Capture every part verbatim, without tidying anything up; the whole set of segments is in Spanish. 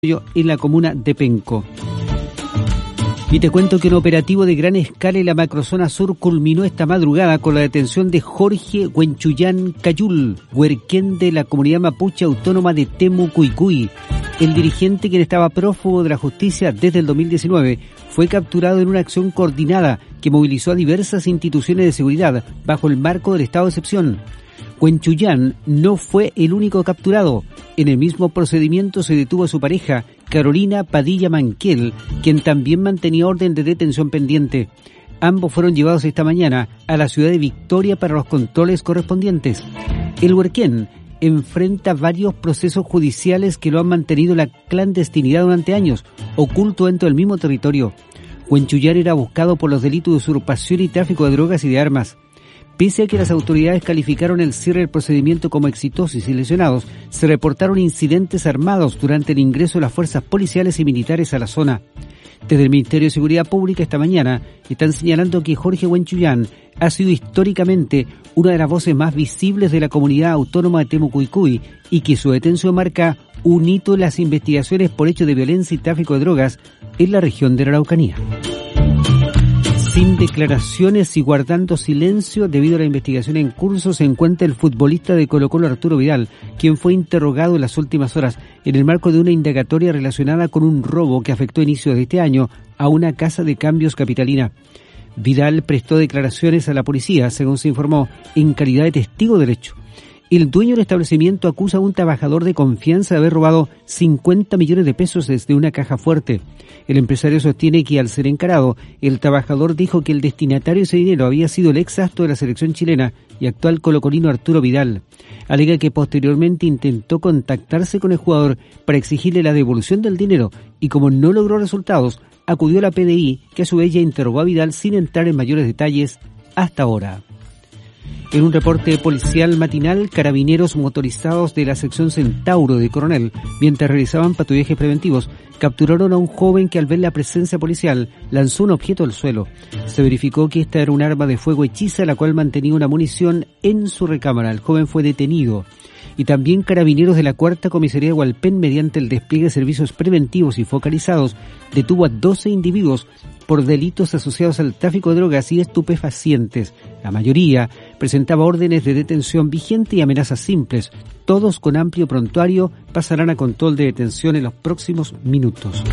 en la comuna de Penco. Y te cuento que un operativo de gran escala en la macrozona sur culminó esta madrugada con la detención de Jorge Huenchuyán Cayul, huerquén de la comunidad mapuche autónoma de Temucuicui. El dirigente, quien estaba prófugo de la justicia desde el dos mil diecinueve, fue capturado en una acción coordinada que movilizó a diversas instituciones de seguridad bajo el marco del estado de excepción. Huenchuyán no fue el único capturado. En el mismo procedimiento se detuvo a su pareja, Carolina Padilla Manquel, quien también mantenía orden de detención pendiente. Ambos fueron llevados esta mañana a la ciudad de Victoria para los controles correspondientes. El huerquén enfrenta varios procesos judiciales que lo han mantenido en la clandestinidad durante años, oculto dentro del mismo territorio. Huenchuyán era buscado por los delitos de usurpación y tráfico de drogas y de armas. Pese a que las autoridades calificaron el cierre del procedimiento como exitoso y sin lesionados, se reportaron incidentes armados durante el ingreso de las fuerzas policiales y militares a la zona. Desde el Ministerio de Seguridad Pública esta mañana están señalando que Jorge Huenchuyán ha sido históricamente una de las voces más visibles de la comunidad autónoma de Temucuicui y que su detención marca un hito en las investigaciones por hechos de violencia y tráfico de drogas en la región de la Araucanía. Sin declaraciones y guardando silencio debido a la investigación en curso, se encuentra el futbolista de Colo-Colo Arturo Vidal, quien fue interrogado en las últimas horas en el marco de una indagatoria relacionada con un robo que afectó a inicios de este año a una casa de cambios capitalina. Vidal prestó declaraciones a la policía, según se informó, en calidad de testigo del hecho. El dueño del establecimiento acusa a un trabajador de confianza de haber robado cincuenta millones de pesos desde una caja fuerte. El empresario sostiene que al ser encarado, el trabajador dijo que el destinatario de ese dinero había sido el ex astro de la selección chilena y actual colocolino Arturo Vidal. Alega que posteriormente intentó contactarse con el jugador para exigirle la devolución del dinero y como no logró resultados, acudió a la P D I, que a su vez ya interrogó a Vidal sin entrar en mayores detalles hasta ahora. En un reporte policial matinal, carabineros motorizados de la sección Centauro de Coronel, mientras realizaban patrullajes preventivos, capturaron a un joven que al ver la presencia policial lanzó un objeto al suelo. Se verificó que esta era un arma de fuego hechiza, la cual mantenía una munición en su recámara. El joven fue detenido. Y también carabineros de la Cuarta Comisaría de Hualpén, mediante el despliegue de servicios preventivos y focalizados, detuvo a doce individuos por delitos asociados al tráfico de drogas y estupefacientes. La mayoría presentaba órdenes de detención vigente y amenazas simples. Todos con amplio prontuario pasarán a control de detención en los próximos minutos.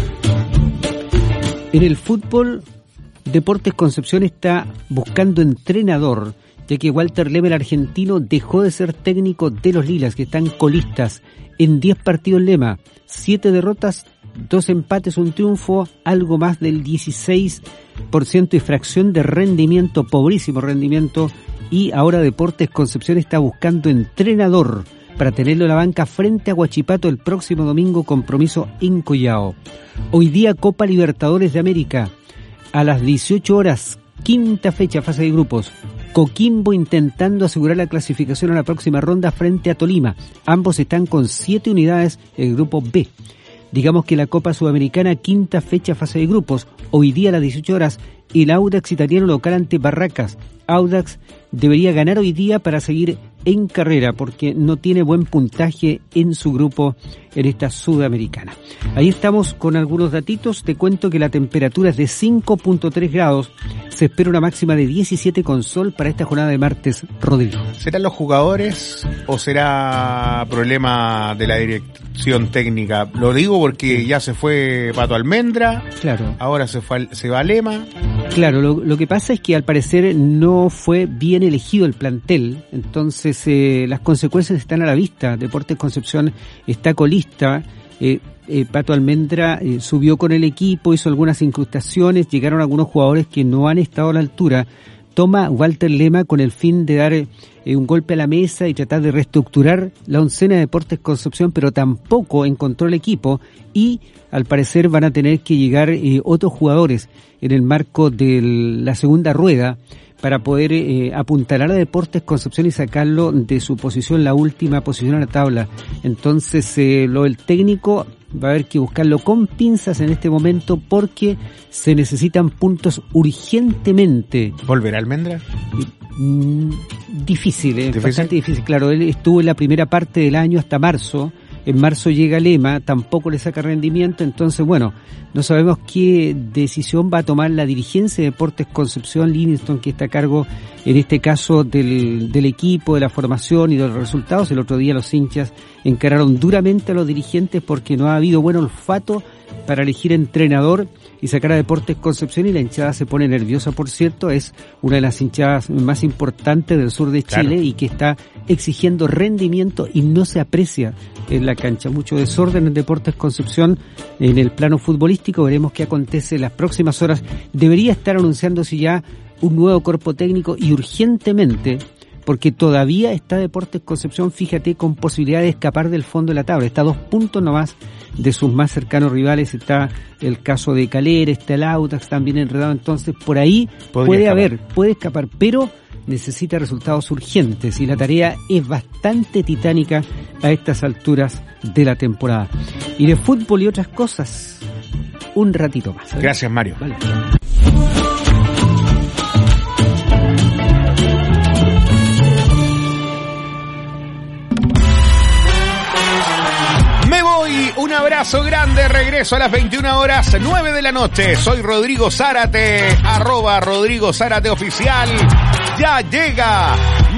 En el fútbol, Deportes Concepción está buscando entrenador, ya que Walter Lema, el argentino, dejó de ser técnico de los Lilas, que están colistas en diez partidos. Lema, siete derrotas, dos empates, un triunfo, algo más del dieciséis por ciento y fracción de rendimiento, pobrísimo rendimiento, y ahora Deportes Concepción está buscando entrenador para tenerlo en la banca frente a Huachipato el próximo domingo, compromiso en Collao. Hoy día Copa Libertadores de América, a las dieciocho horas, quinta fecha, fase de grupos. Coquimbo intentando asegurar la clasificación a la próxima ronda frente a Tolima. Ambos están con siete unidades en el grupo B. Digamos que la Copa Sudamericana, quinta fecha, fase de grupos. Hoy día a las dieciocho horas, el Audax italiano local ante Barracas. Audax debería ganar hoy día para seguir en carrera, porque no tiene buen puntaje en su grupo en esta Sudamericana. Ahí estamos con algunos datitos. Te cuento que la temperatura es de cinco punto tres grados. Se espera una máxima de diecisiete con sol para esta jornada de martes, Rodrigo. ¿Serán los jugadores o será problema de la dirección técnica? Lo digo porque ya se fue Pato Almendra, claro. Ahora se fue, se va Lema. Claro, lo, lo que pasa es que al parecer no fue bien elegido el plantel, entonces eh, las consecuencias están a la vista. Deportes Concepción está colista, eh, eh, Pato Almendra eh, subió con el equipo, hizo algunas incrustaciones, llegaron algunos jugadores que no han estado a la altura. Toma Walter Lema con el fin de dar eh, un golpe a la mesa y tratar de reestructurar la oncena de Deportes Concepción, pero tampoco encontró el equipo y al parecer van a tener que llegar eh, otros jugadores en el marco de la segunda rueda para poder eh, apuntalar a Deportes Concepción y sacarlo de su posición, la última posición en la tabla. Entonces eh, lo del técnico va a haber que buscarlo con pinzas en este momento porque se necesitan puntos urgentemente. ¿Volverá Almendra? Mm, difícil, eh, ¿Difícil? bastante difícil. Claro, él estuvo en la primera parte del año hasta marzo en marzo llega Lema, tampoco le saca rendimiento, entonces bueno, no sabemos qué decisión va a tomar la dirigencia de Deportes Concepción, Livingston, que está a cargo en este caso del, del equipo, de la formación y de los resultados. El otro día los hinchas encararon duramente a los dirigentes porque no ha habido buen olfato para elegir entrenador y sacar a Deportes Concepción, y la hinchada se pone nerviosa, por cierto. Es una de las hinchadas más importantes del sur de Chile, claro, y que está exigiendo rendimiento y no se aprecia en la cancha. Mucho desorden en Deportes Concepción en el plano futbolístico. Veremos qué acontece en las próximas horas. Debería estar anunciándose ya un nuevo cuerpo técnico y urgentemente, porque todavía está Deportes Concepción, fíjate, con posibilidad de escapar del fondo de la tabla. Está a dos puntos nomás de sus más cercanos rivales. Está el caso de Calera, está el Audax también enredado. Entonces, por ahí Podría puede escapar. haber, puede escapar, pero necesita resultados urgentes y la tarea es bastante titánica a estas alturas de la temporada. Y de fútbol y otras cosas, un ratito más, ¿sabes? Gracias, Mario. Vale. Un abrazo grande, regreso a las veintiuna horas, nueve de la noche. Soy Rodrigo Zárate, arroba Rodrigo Zárate Oficial. Ya llega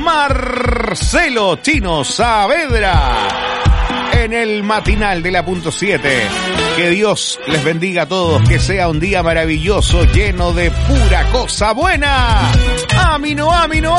Marcelo Chino Saavedra en el matinal de la punto siete. Que Dios les bendiga a todos, que sea un día maravilloso, lleno de pura cosa buena. Amino, amino,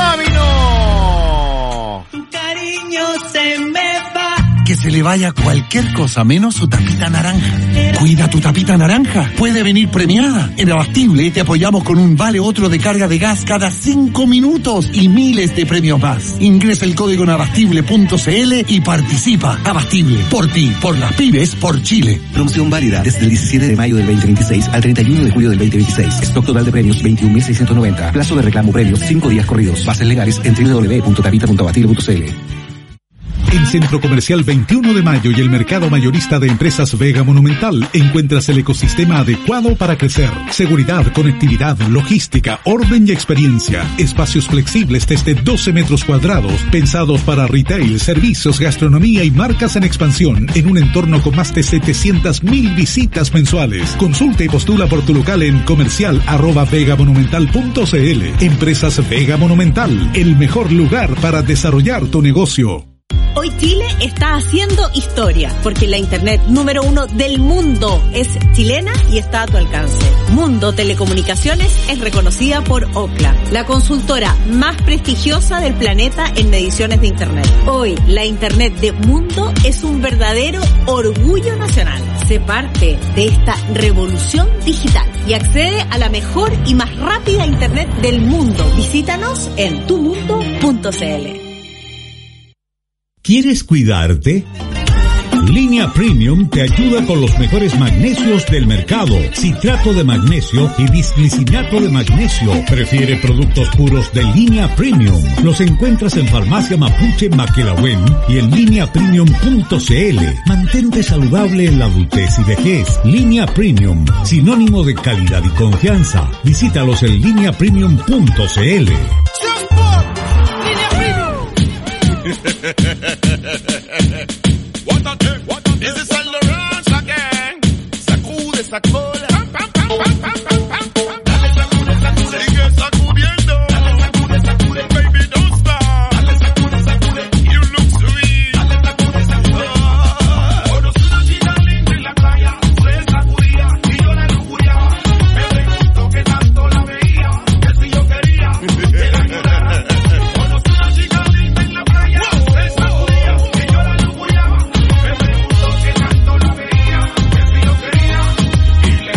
amino. Tu cariño se me va. Que se le vaya cualquier cosa menos su tapita naranja. Cuida tu tapita naranja. Puede venir premiada. En Abastible te apoyamos con un vale otro de carga de gas cada cinco minutos y miles de premios más. Ingresa el código en abastible punto c l y participa. Abastible. Por ti, por las pymes, por Chile. Promoción válida desde el diecisiete de mayo del veinte veintiséis al treinta y uno de julio del veinte veintiséis. Stock total de premios veintiún mil seiscientos noventa. Plazo de reclamo premios cinco días corridos. Bases legales en doble u doble u doble u punto tapita punto abastible punto c l. En Centro Comercial veintiuno de mayo y el mercado mayorista de empresas Vega Monumental encuentras el ecosistema adecuado para crecer. Seguridad, conectividad, logística, orden y experiencia. Espacios flexibles desde doce metros cuadrados, pensados para retail, servicios, gastronomía y marcas en expansión, en un entorno con más de setecientas mil visitas mensuales. Consulta y postula por tu local en comercial arroba vegamonumental punto c l. Empresas Vega Monumental, el mejor lugar para desarrollar tu negocio. Hoy Chile está haciendo historia, porque la internet número uno del mundo es chilena y está a tu alcance. Mundo Telecomunicaciones es reconocida por Ookla, la consultora más prestigiosa del planeta en mediciones de internet. Hoy, la internet de Mundo es un verdadero orgullo nacional. Sé parte de esta revolución digital y accede a la mejor y más rápida internet del mundo. Visítanos en tu mundo punto c l. ¿Quieres cuidarte? Línea Premium te ayuda con los mejores magnesios del mercado. Citrato de magnesio y bisglicinato de magnesio. Prefiere productos puros de Línea Premium. Los encuentras en Farmacia Mapuche Maquelahuen y en línea premium punto c l. Mantente saludable en la adultez y vejez. Línea Premium, sinónimo de calidad y confianza. Visítalos en línea premium punto c l. What a thing, what a thing. This is all the runs again. Sacude esa cola. Pam, pam, pam, pam, pam, pam, pam, pam. Dale, sacude, sacude. Sigue sacudiendo. Dale, sacude, sacude. Baby, don't stop. Dale, sacude, sacude. You look sweet. Dale, sacude, sacude. Conocí una chica linda en la playa. Se sacudía y yo la lujuriaba. Me pregunto qué tanto la veía. Que si yo quería que la ayudara. Conocí una chica linda en la playa. Se sacudía y yo la lujuriaba. Me pregunto qué tanto la veía. Que si yo quería y le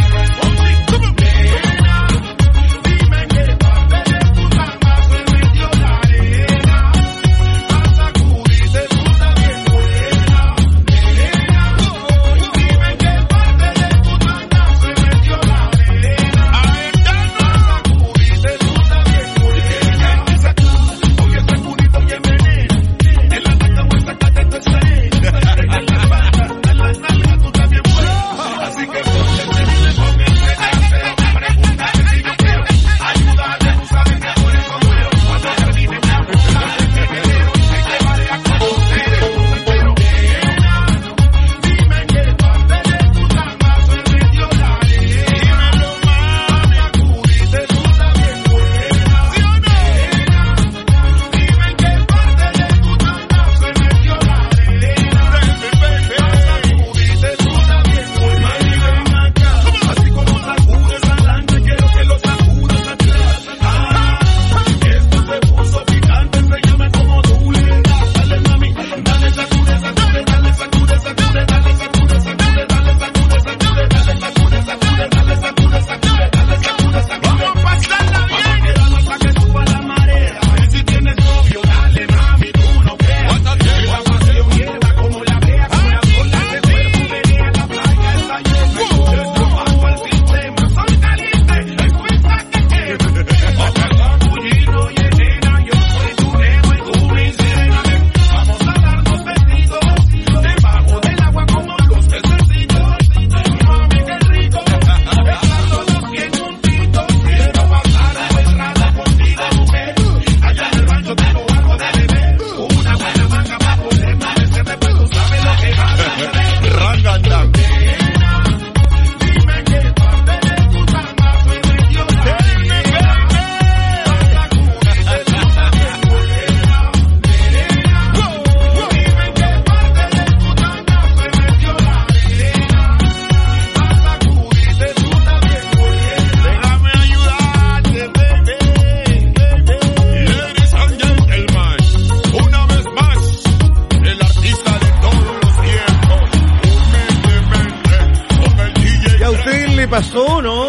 te pasó, no?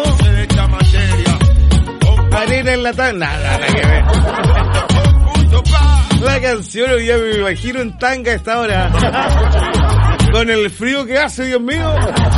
Arena en la tanga. Nada, nada que ver. La canción, hoy ya me imagino en tanga a esta hora. Con el frío que hace, Dios mío.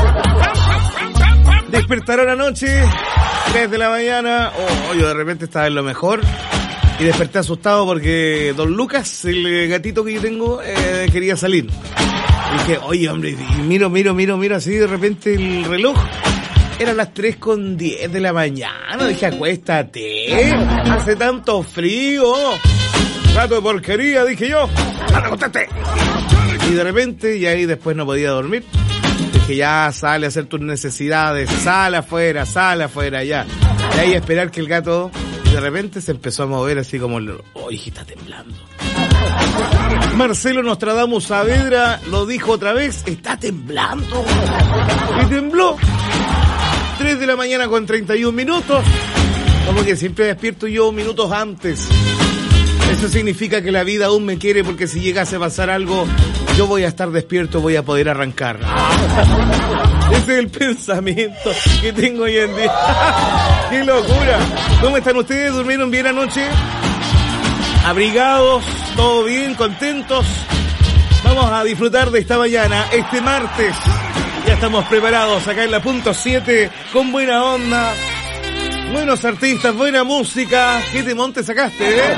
Despertaron anoche, tres de la mañana. Oh, yo de repente estaba en lo mejor. Y desperté asustado porque Don Lucas, el gatito que yo tengo, eh, quería salir. Y dije, oye, hombre, y miro, miro, miro, miro así de repente el reloj. Eran las tres con diez de la mañana. Dije, acuéstate. Hace tanto frío. Gato de porquería, dije yo. ¡Anda, acostate! Y de repente, y ahí después no podía dormir. Dije, ya, sale a hacer tus necesidades. Sal afuera, sal afuera, ya. Y ahí esperar que el gato... Y de repente se empezó a mover así como... Oh, hijita, temblando. Marcelo Nostradamus Saavedra lo dijo otra vez. Está temblando. Y tembló. tres de la mañana con treinta y un minutos. Como que siempre despierto yo minutos antes. Eso significa que la vida aún me quiere, porque si llegase a pasar algo, yo voy a estar despierto, voy a poder arrancar. Ese es el pensamiento que tengo hoy en día. ¡Qué locura! ¿Cómo están ustedes? ¿Durmieron bien anoche? ¿Abrigados? ¿Todo bien? ¿Contentos? Vamos a disfrutar de esta mañana, este martes. Ya estamos preparados acá en la punto siete, con buena onda, buenos artistas, buena música. ¿Qué temón te sacaste, eh?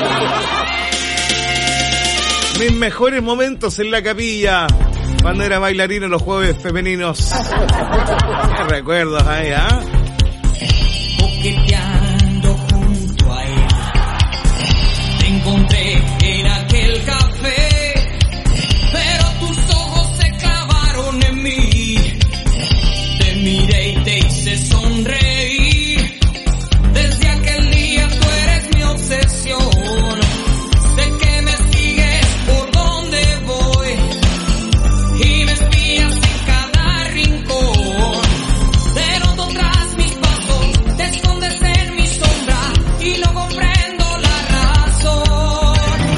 Mis mejores momentos en la capilla, cuando era bailarino en los jueves femeninos. Qué recuerdos ahí, ¿ah? ¿eh? Coqueteando junto a él, te encontré en aquel café, pero tus ojos se clavaron en mí. Te miré y te hice sonreír. Desde aquel día tú eres mi obsesión. Sé que me sigues por donde voy y me espías en cada rincón. Te noto tras mis pasos, te escondes en mi sombra y no comprendo la razón.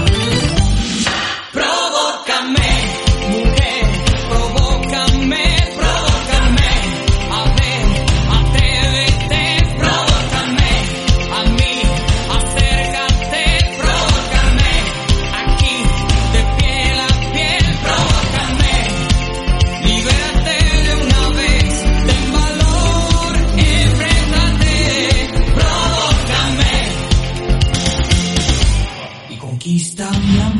Provócame, mujer, provócame, provócame. A ver, atrévete, provócame. A mí, acércate, provócame. Aquí, de piel a piel, provócame. Libérate de una vez, ten valor, enfréntate, provócame. Y conquista mi amor.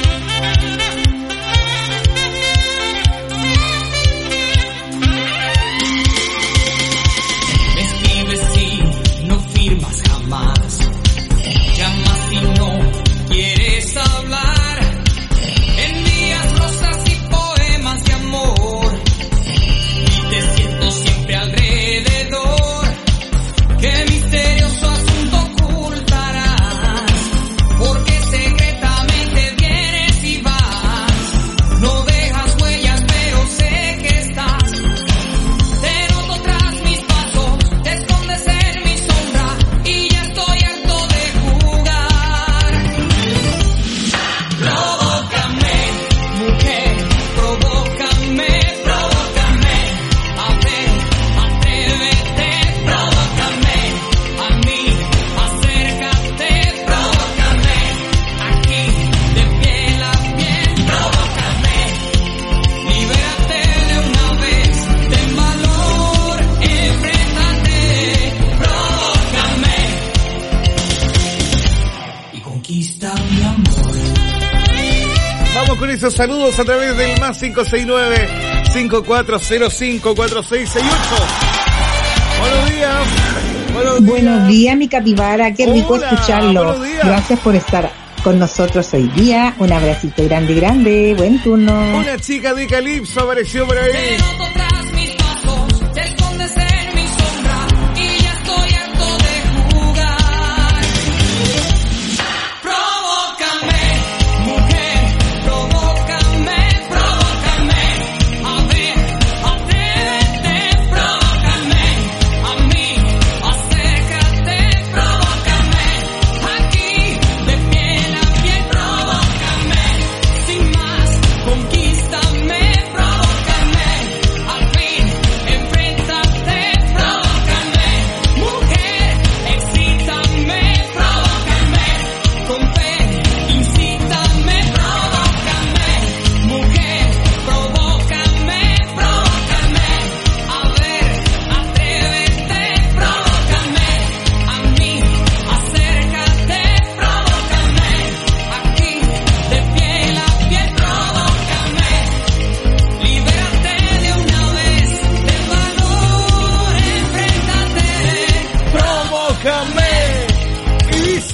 Me escribes y no firmas jamás. Llamas y no quieres hablar. Envías rosas y poemas de amor. Y te siento siempre alrededor. Qué misterioso asunto ocultarás. Porque secretamente vienes y vas. No dejas huellas, pero sé que estás. Te noto tras mis pasos, te escondes en mi sombra y ya estoy harto de jugar. Provócame, mujer, provócame, provócame. A ver, atrévete, provócame. A mí, acércate, provócame. Aquí, de piel a piel, provócame. Libérate de una vez, ten valor, enfréntate, provócame. Y conquista mi amor. Vamos con esos saludos a través del más cinco seis nueve, cinco cuatro cero cinco, cuatro seis seis ocho. Buenos días. Buenos días. Buenos días, mi capibara, qué rico Hola, escucharlo. buenos días. Gracias por estar con nosotros hoy día. Un abracito grande, grande, buen turno. Una chica de Calipso apareció por ahí. Te noto tras mis pasos, te escondes en mi sombra y ya estoy harto de jugar. Provócame, mujer, provócame, provócame. A ver, atrévete, provócame. A mí, acércate, provócame. Aquí, de piel a piel, provócame. Sin más, conquístame, provócame. A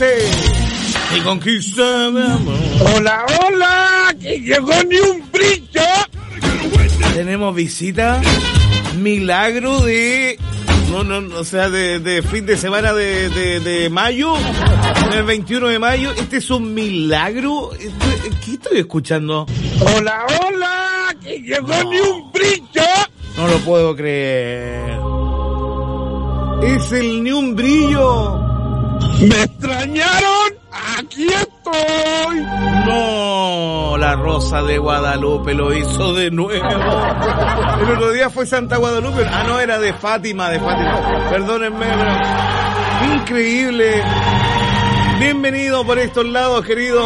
dice... Mi conquista de amor. Hola, hola, que llegó ni un brillo. Tenemos visita, milagro de... No, no, o sea, de, de fin de semana de, de, de mayo, el veintiuno de mayo. Este es un milagro. ¿Qué estoy escuchando? Hola, hola, que llegó no. ni un brillo. No lo puedo creer. Es el ni un brillo. ¿Me extrañaron? ¡Aquí estoy! No, la Rosa de Guadalupe lo hizo de nuevo. El otro día fue Santa Guadalupe. Ah, no, era de Fátima, de Fátima. Perdónenme, pero... Increíble. Bienvenido por estos lados, querido.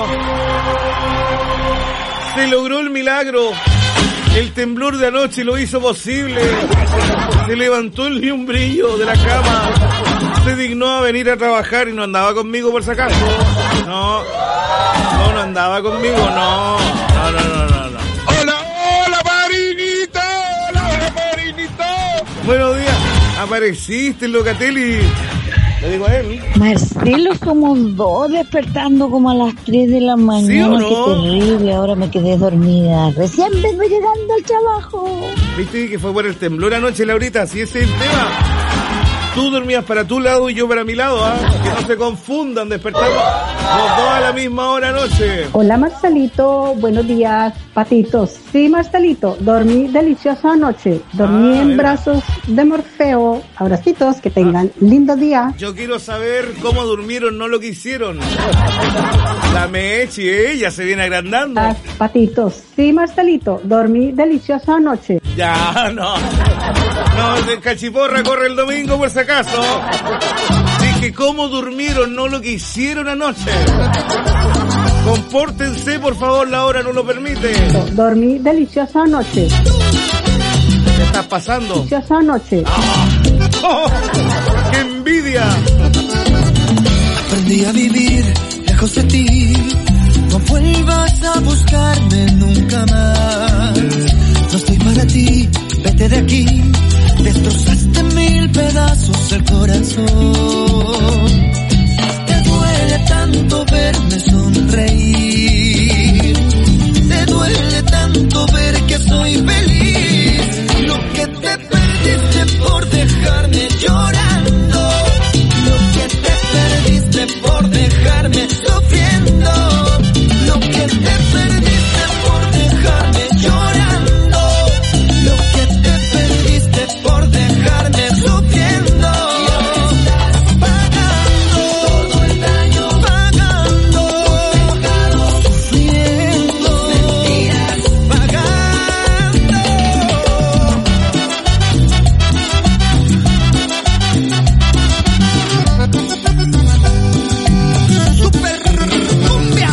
Se logró el milagro. El temblor de anoche lo hizo posible. Se levantó el ni un brillo de la cama. Se dignó a venir a trabajar y no andaba conmigo por si acaso. No, no, no andaba conmigo, no. No, no, no, no, no. Hola, hola, Marinito. Hola, hola, Marinito. Buenos días. Apareciste, Locatelli. Le digo a él. Marcelo, somos dos despertando como a las tres de la mañana. ¿Sí o no? Qué terrible, ahora me quedé dormida. Recién vengo llegando al trabajo. ¿Viste que fue por el temblor anoche, Laurita? Así es el tema. Tú dormías para tu lado y yo para mi lado, ¿ah? ¿eh? Que no se confundan, despertamos los dos a la misma hora anoche. Hola, Marcelito, buenos días, patitos. Sí, Marcelito, dormí delicioso anoche. Dormí ah, en mira. brazos de Morfeo. Abracitos, que tengan ah. lindo día. Yo quiero saber cómo durmieron, no lo que hicieron. La Mechi, ella se viene agrandando. Ah, patitos, sí, Marcelito, dormí delicioso anoche. Ya, no. No, de Cachiporra corre el domingo por si acaso. Dije, ¿cómo durmieron? No lo que hicieron anoche. Compórtense, por favor, la hora no lo permite. Dormí deliciosa anoche. ¿Qué está pasando? Deliciosa anoche. ¡Oh! ¡Qué envidia! Aprendí a vivir lejos de ti. No vuelvas a buscarme nunca más. No estoy para ti, vete de aquí. Destrozaste mil pedazos el corazón. Te duele tanto verme sonreír. Te duele tanto ver que soy feliz. Lo que te perdiste por dejarme llorando. Lo que te perdiste por dejarme sufriendo. Lo que te perdiste por dejarme llorando. Lo que te perdiste por dejarme sufriendo. Pagando todo el daño, pagando, sufriendo, mentiras, pagando. Super cumbia.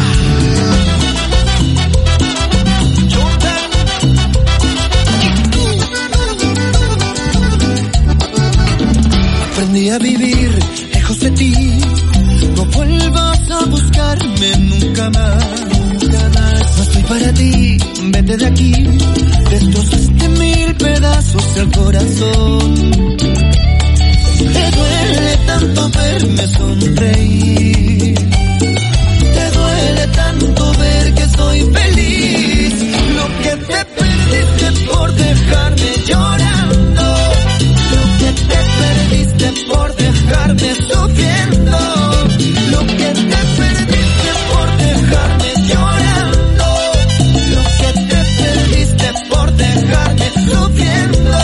Aprendí a vivir lejos de ti. No vuelvas a buscarme nunca más. Nunca más. No estoy para ti, vete de aquí. Destrozaste mil pedazos el corazón. Te duele tanto verme sonreír. Te duele tanto ver que soy feliz. Lo que te perdiste por dejarme llorando. Lo que te perdiste por dejarme sufriendo. Lo que te perdiste por dejarme llorando. Lo que te perdiste por dejarme sufriendo.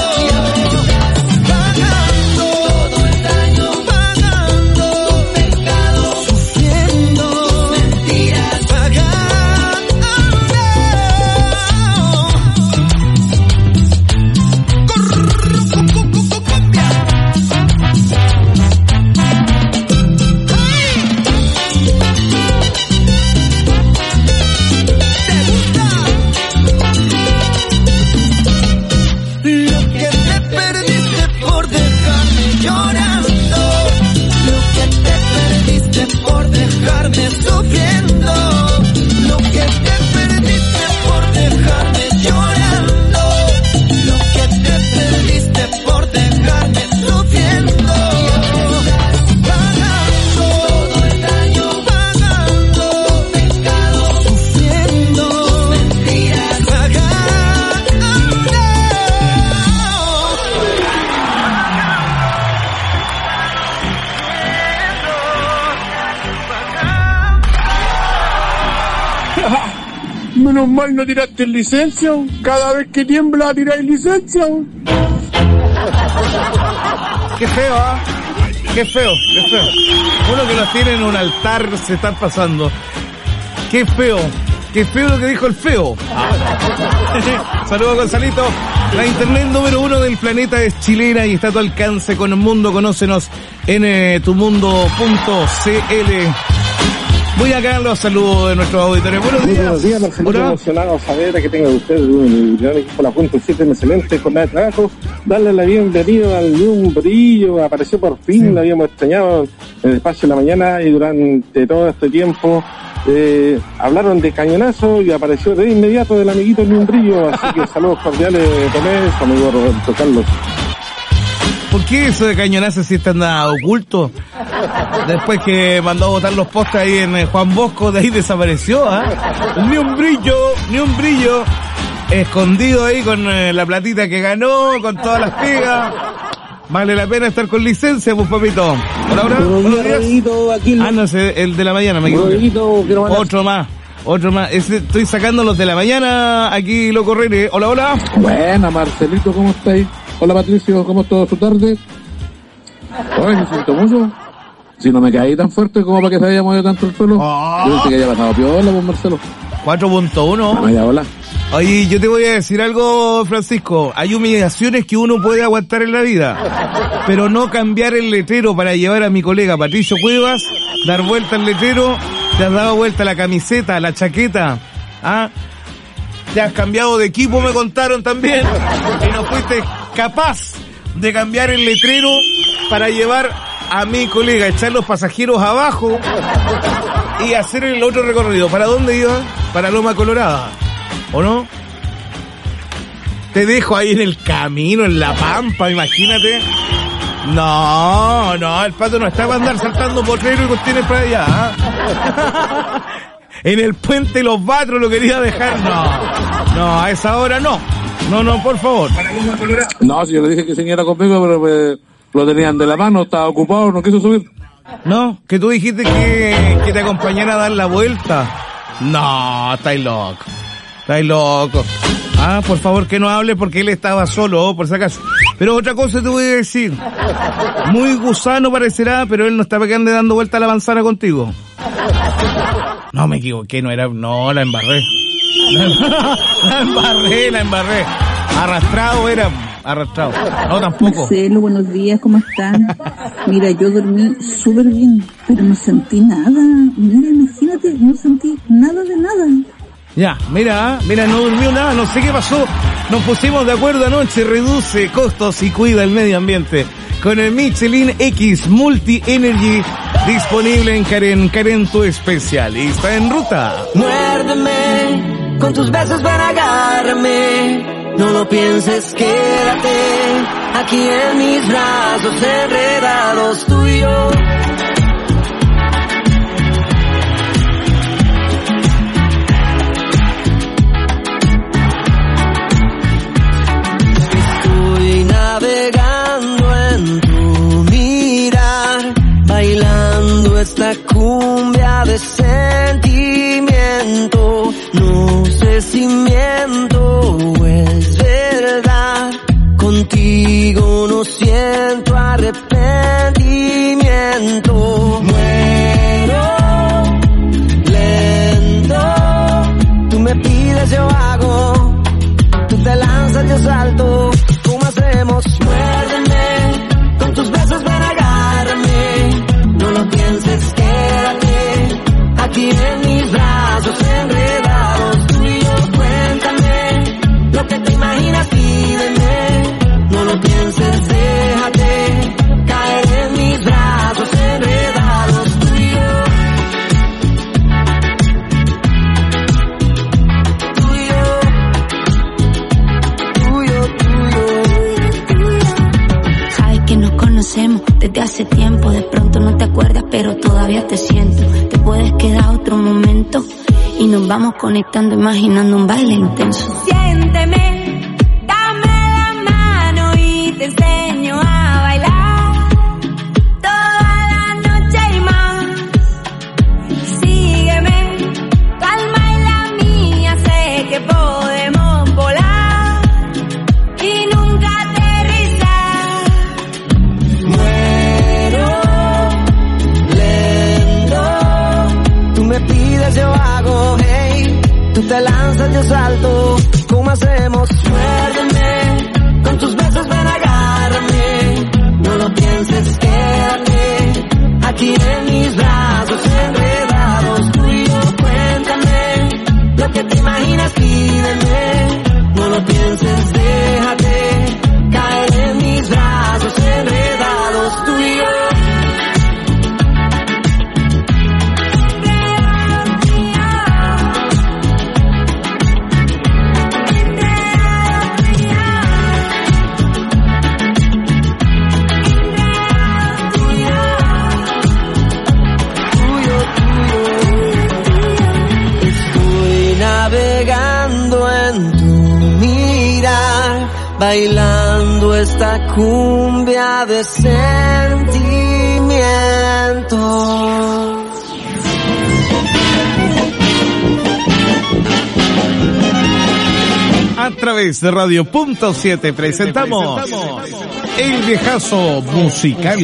Pagando todo el daño, pagando tu pecado, menos mal no tiraste licencia. Cada vez que tiembla tiráis licencia. Qué feo, ¿ah? ¿eh? Qué feo, qué feo. Uno que los tiene en un altar se están pasando. Qué feo. Qué feo lo que dijo el feo. Ah. Saludos, Gonzalito. La internet número uno del planeta es chilena y está a tu alcance con el mundo. Conócenos en eh, tumundo punto c l. Voy a dar los saludos de nuestros auditores. Buenos días. Buenos días, Marcelito. Emocionado saber que tenga usted un gran equipo, la punta siete excelente jornada de trabajo. Darle la bienvenida al un brillo. Apareció por fin, sí. Lo habíamos extrañado en el espacio de la mañana y durante todo este tiempo eh, hablaron de cañonazo y apareció de inmediato del amiguito Ni un brillo. Así que saludos cordiales de Tomé, su amigo Roberto Carlos. ¿Por qué eso de cañonazo si está nada oculto? Después que mandó a botar los postes ahí en Juan Bosco, de ahí desapareció, ¿ah? ¿eh? Ni un brillo, ni un brillo. Escondido ahí con eh, la platita que ganó, con todas las pegas. Vale la pena estar con licencia, pues, papito. Hola, hola. Buenos días. Ah, no sé, el de la mañana, me equivoqué. Otro más. Otro más. Ese, estoy sacando los de la mañana. Aquí lo correré. Hola, hola. Buena, Marcelito, ¿cómo estáis? Hola, Patricio, ¿cómo estuvo su tarde? Oye, me siento mucho. Si no me caí tan fuerte como para que se haya movido tanto el suelo. Oh. Yo pensé que haya pasado piola, pues, Marcelo. cuatro punto uno. Vaya, hola. Oye, yo te voy a decir algo, Francisco. Hay humillaciones que uno puede aguantar en la vida, pero no cambiar el letrero para llevar a mi colega Patricio Cuevas, dar vuelta al letrero, te has dado vuelta la camiseta, la chaqueta, ¿ah? Te has cambiado de equipo, me contaron también, y no fuiste capaz de cambiar el letrero para llevar a mi colega, echar los pasajeros abajo y hacer el otro recorrido. ¿Para dónde iba? Para Loma Colorada, ¿o no? Te dejo ahí en el camino, en la pampa, imagínate. No, no, el pato no está para andar saltando potrero y cuestiones para allá, ¿eh? En el puente Los Batros lo quería dejar, no, no, a esa hora no, no, no, por favor. No, si yo le dije que señora conmigo, pero pues, lo tenían de la mano, estaba ocupado, no quiso subir. No, que tú dijiste que, que te acompañara a dar la vuelta. No, estáis loco, estáis loco. Ah, por favor que no hable porque él estaba solo, por si acaso. Pero otra cosa te voy a decir. Muy gusano parecerá, pero él no estaba que ande dando vuelta a la manzana contigo. No, me equivoqué, no era, no, la embarré. La embarré, la embarré. Arrastrado era, arrastrado. No, tampoco. Marcelo, buenos días, ¿cómo están? Mira, yo dormí súper bien, pero no sentí nada. Mira, imagínate, no sentí nada de nada. Ya, mira, mira, no durmió nada, no sé qué pasó. Nos pusimos de acuerdo anoche, reduce costos y cuida el medio ambiente. Con el Michelin X Multi Energy, disponible en Karen, Karen tu especialista en ruta. Muérdeme, con tus besos ven, agárrame. No lo pienses, quédate aquí en mis brazos enredados tú y yo. Estoy navegando en tu mirar, bailando esta cumbia de sentimiento. No sé si miento o es verdad, contigo no siento arrepentimiento. Muero lento, tú me pides, yo hago, tú te lanzas, yo salto. ¿Cómo hacemos? Muérdeme, con tus besos ven, agárrame. No lo pienses, quédate aquí en mis brazos enredados tú y yo. Cuéntame lo que te imaginas, pídeme. No lo pienses, déjate caer en mis brazos enredados tú y yo. Tú y yo, tuyo, tuyo, tuyo. Sabes que nos conocemos desde hace tiempo. De pronto no te acuerdas, pero todavía te siento. Te puedes quedar otro momento y nos vamos conectando, imaginando un baile intenso. Siénteme, dame la mano y te enseño a bailar toda la noche y más. Sígueme, tu alma y la mía se te lanzas, yo salto. ¿Cómo hacemos? Muérdeme, con tus besos ven, agárrame. No lo pienses, quédate aquí en mis brazos enredados. Tú y yo, cuéntame lo que te imaginas, pídeme. No lo pienses, déjate caer en mis brazos enredados. Tú y yo. Bailando esta cumbia de sentimientos. A través de Radio Punto siete presentamos El Viejazo Musical.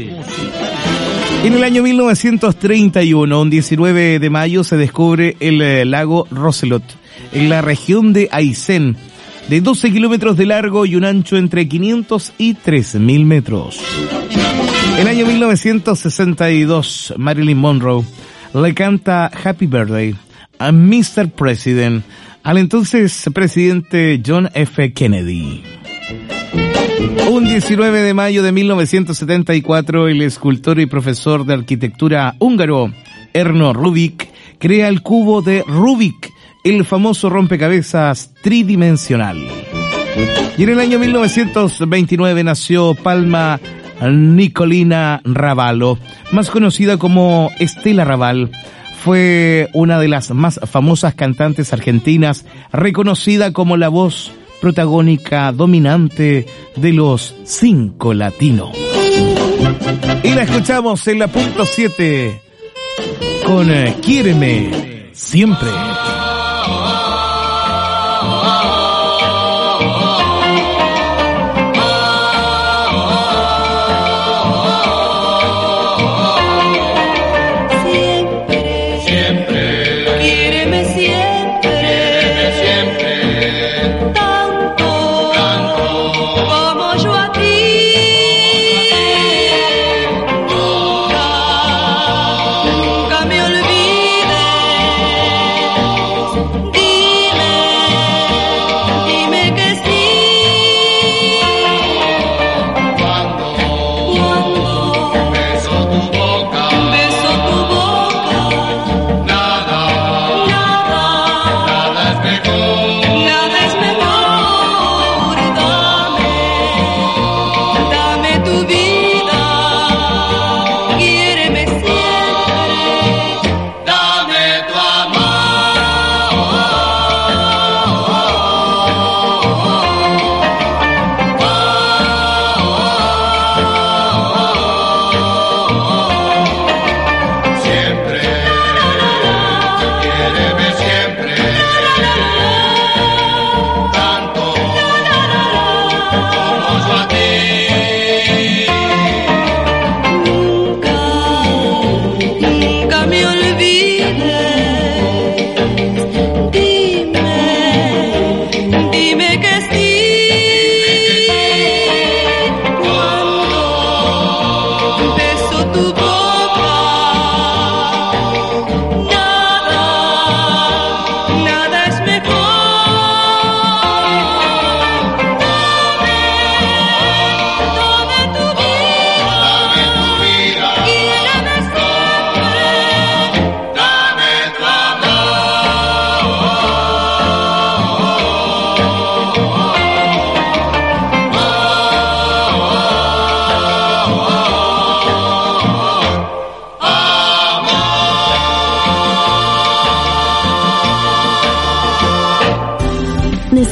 En el año mil novecientos treinta y uno, un diecinueve de mayo, se descubre el eh, lago Roselot, en la región de Aysén, de doce kilómetros de largo y un ancho entre quinientos y tres mil metros. En el año mil novecientos sesenta y dos, Marilyn Monroe le canta Happy Birthday a mister President al entonces presidente John F. Kennedy. Un diecinueve de mayo de mil novecientos setenta y cuatro, el escultor y profesor de arquitectura húngaro Erno Rubik crea el cubo de Rubik, el famoso rompecabezas tridimensional. Y en el año mil novecientos veintinueve nació Palma Nicolina Ravallo, más conocida como Estela Raval. Fue una de las más famosas cantantes argentinas, reconocida como la voz protagónica dominante de los cinco latinos. Y la escuchamos en la punto siete con eh, Quiéreme Siempre. Nunca me olvides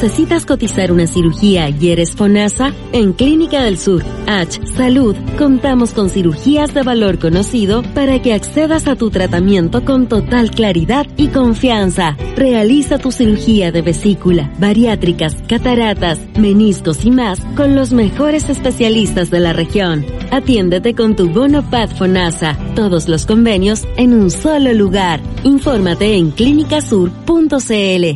¿Necesitas cotizar una cirugía y eres FONASA? En Clínica del Sur, H Salud, contamos con cirugías de valor conocido para que accedas a tu tratamiento con total claridad y confianza. Realiza tu cirugía de vesícula, bariátricas, cataratas, meniscos y más con los mejores especialistas de la región. Atiéndete con tu bono P A D FONASA. Todos los convenios en un solo lugar. Infórmate en clínica sur punto c l.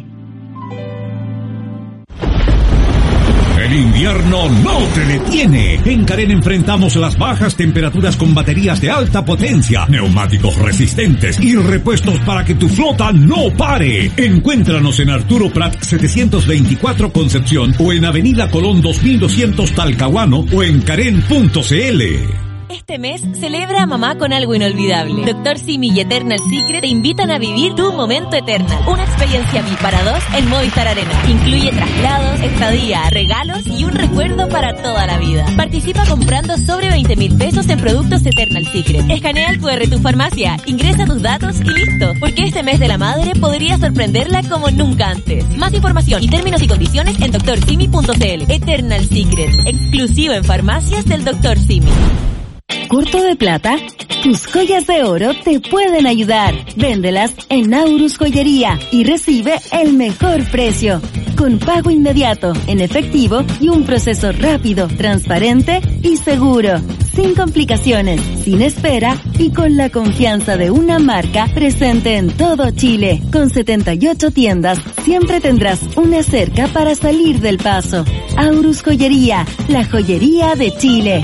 El invierno no te detiene. En Karen enfrentamos las bajas temperaturas con baterías de alta potencia, neumáticos resistentes y repuestos para que tu flota no pare. Encuéntranos en Arturo Prat setecientos veinticuatro Concepción o en Avenida Colón dos mil doscientos Talcahuano o en karen punto c l. Este mes celebra a mamá con algo inolvidable. Doctor Simi y Eternal Secret te invitan a vivir tu momento Eternal. Una experiencia V I P para dos en Movistar Arena. Incluye traslados, estadía, regalos y un recuerdo para toda la vida. Participa comprando sobre veinte mil pesos en productos Eternal Secret. Escanea el cu erre de tu farmacia, ingresa tus datos y listo. Porque este mes de la madre podría sorprenderla como nunca antes. Más información y términos y condiciones en doctor simi punto c l. Eternal Secret, exclusivo en farmacias del doctor Simi. ¿Corto de plata? Tus joyas de oro te pueden ayudar. Véndelas en Aurus Joyería y recibe el mejor precio. Con pago inmediato, en efectivo y un proceso rápido, transparente y seguro. Sin complicaciones, sin espera y con la confianza de una marca presente en todo Chile. Con setenta y ocho tiendas, siempre tendrás una cerca para salir del paso. Aurus Joyería, la joyería de Chile.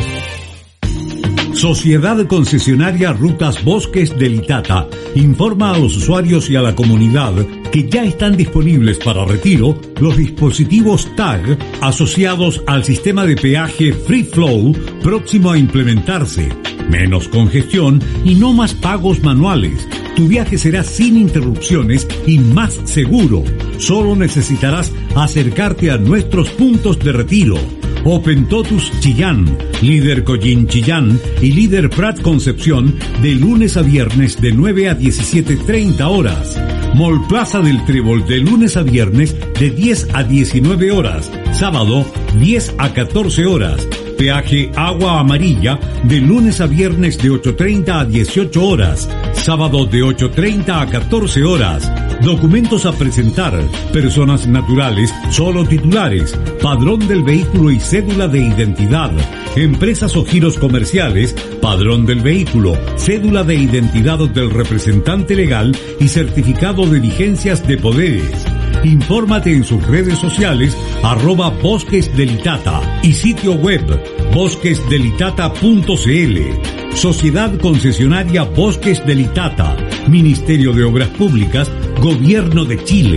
Sociedad Concesionaria Rutas Bosques del Itata informa a los usuarios y a la comunidad que ya están disponibles para retiro los dispositivos T A G asociados al sistema de peaje Free Flow próximo a implementarse. Menos congestión y no más pagos manuales. Tu viaje será sin interrupciones y más seguro. Solo necesitarás acercarte a nuestros puntos de retiro. Open Totus Chillán, Líder Collín Chillán y Líder Prat Concepción de lunes a viernes de nueve a diecisiete treinta horas. Mall Plaza del Trébol de lunes a viernes de diez a diecinueve horas. Sábado diez a catorce horas. Peaje Agua Amarilla de lunes a viernes de ocho treinta a dieciocho horas. Sábado de ocho treinta a catorce horas. Documentos a presentar. Personas naturales, solo titulares. Padrón del vehículo y cédula de identidad. Empresas o giros comerciales. Padrón del vehículo, cédula de identidad del representante legal y certificado de vigencias de poderes. Infórmate en sus redes sociales arroba Bosques del Itata y sitio web bosques del itata punto c l. Sociedad Concesionaria Bosques del Itata, Ministerio de Obras Públicas, Gobierno de Chile.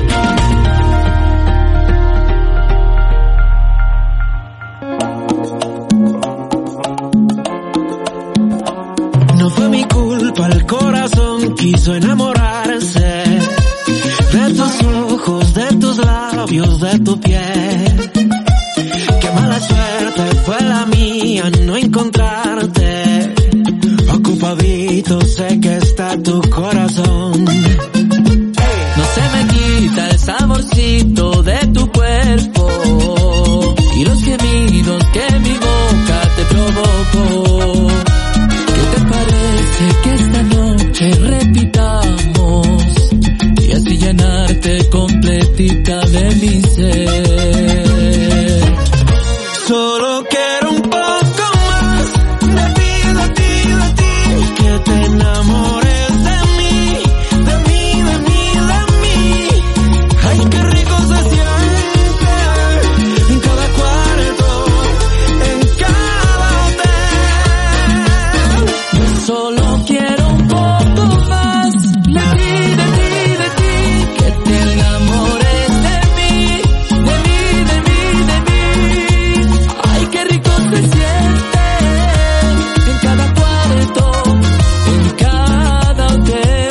No fue mi culpa, el corazón quiso enamorarse de tus ojos, de tus labios, de tu piel. Qué mala suerte fue la mía no encontrarte. Ocupadito sé que está tu corazón. No se me quita el saborcito de tu cuerpo y los gemidos que mi boca te provocó. ¿Qué te parece que esta noche repitamos y así llenarte completita de mi ser? Solo quiero un poco más de ti, de ti, de ti, que te enamores de mí, de mí, de mí, de mí. Ay, qué rico se siente en cada cuarto, en cada hotel. Yo solo quiero un poco más de ti, de ti, de ti, que te enamores de mí, de mí, de mí, de mí. Ay, qué rico se siente en cada cuarto, en cada hotel.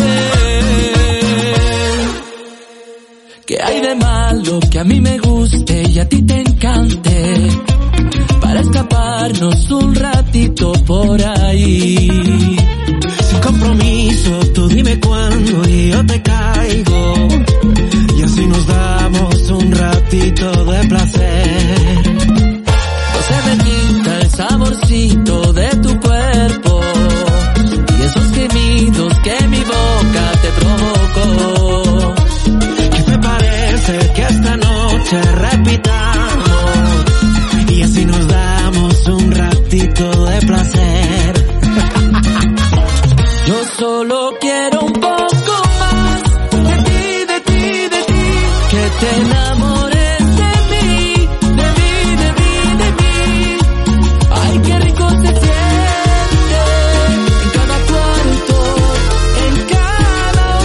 ¿Qué hay de malo que a mí me guste y a ti te encante? Para escaparnos un ratito por ahí. Sin compromiso, tú dime cuándo y yo te caigo. Y así nos damos un ratito ratito de placer. No se me quita el saborcito de tu cuerpo y esos gemidos que mi boca te provocó. ¿Qué te parece que esta noche repitamos y así nos damos un ratito de placer? Yo solo quiero un poco más de ti, de ti, de ti, que te enamores de mí, de mí, de mí, de mí. Ay, qué rico se siente en cada cuarto, en cada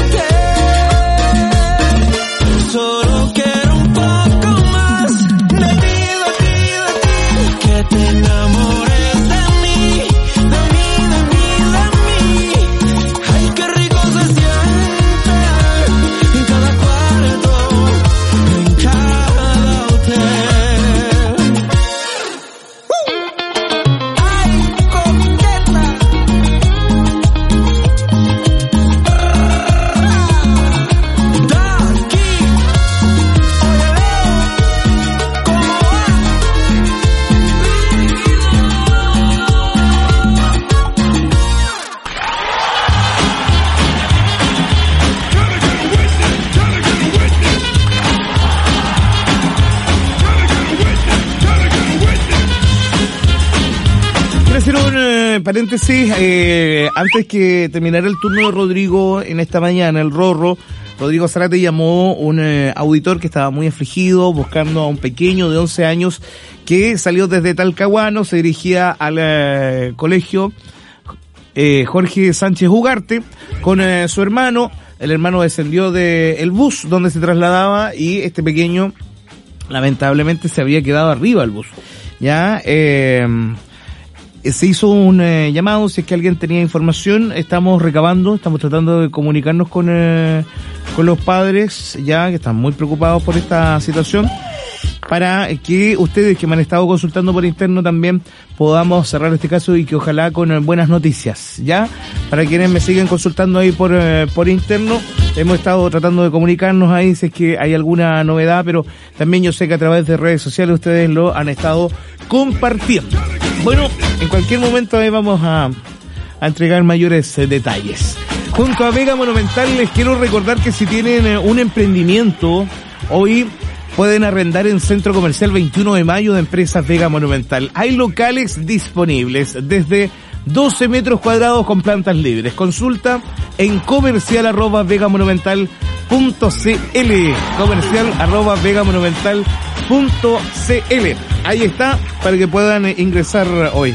hotel. Solo quiero un poco más de ti, de ti, de ti, que te enamores de mí, de mí, de mí, de mí. Ay, qué rico se siente en cada cuarto, en cada hotel. Ay, coqueta. Daqui, oye, veo cómo Quiero hacer un eh, paréntesis, eh, antes que terminara el turno de Rodrigo en esta mañana, el Rorro, Rodrigo Zárate llamó un eh, auditor que estaba muy afligido, buscando a un pequeño de once años que salió desde Talcahuano, se dirigía al eh, colegio eh, Jorge Sánchez Ugarte con eh, su hermano. El hermano descendió del bus donde se trasladaba y este pequeño lamentablemente se había quedado arriba del bus. Ya, eh, se hizo un eh, llamado, si es que alguien tenía información, estamos recabando, estamos tratando de comunicarnos con eh, con los padres, ya que están muy preocupados por esta situación, para que ustedes que me han estado consultando por interno también podamos cerrar este caso y que ojalá con eh, buenas noticias, ya, para quienes me siguen consultando ahí por eh, por interno, hemos estado tratando de comunicarnos ahí si es que hay alguna novedad, pero también yo sé que a través de redes sociales ustedes lo han estado compartiendo. Bueno, en cualquier momento ahí vamos a, a entregar mayores eh, detalles. Junto a Vega Monumental les quiero recordar que si tienen eh, un emprendimiento, hoy pueden arrendar en Centro Comercial veintiuno de mayo de Empresas Vega Monumental. Hay locales disponibles desde doce metros cuadrados con plantas libres. Consulta en comercial arroba vegamonumental punto cl, comercial arroba vegamonumental punto cl. Ahí está, para que puedan eh, ingresar hoy.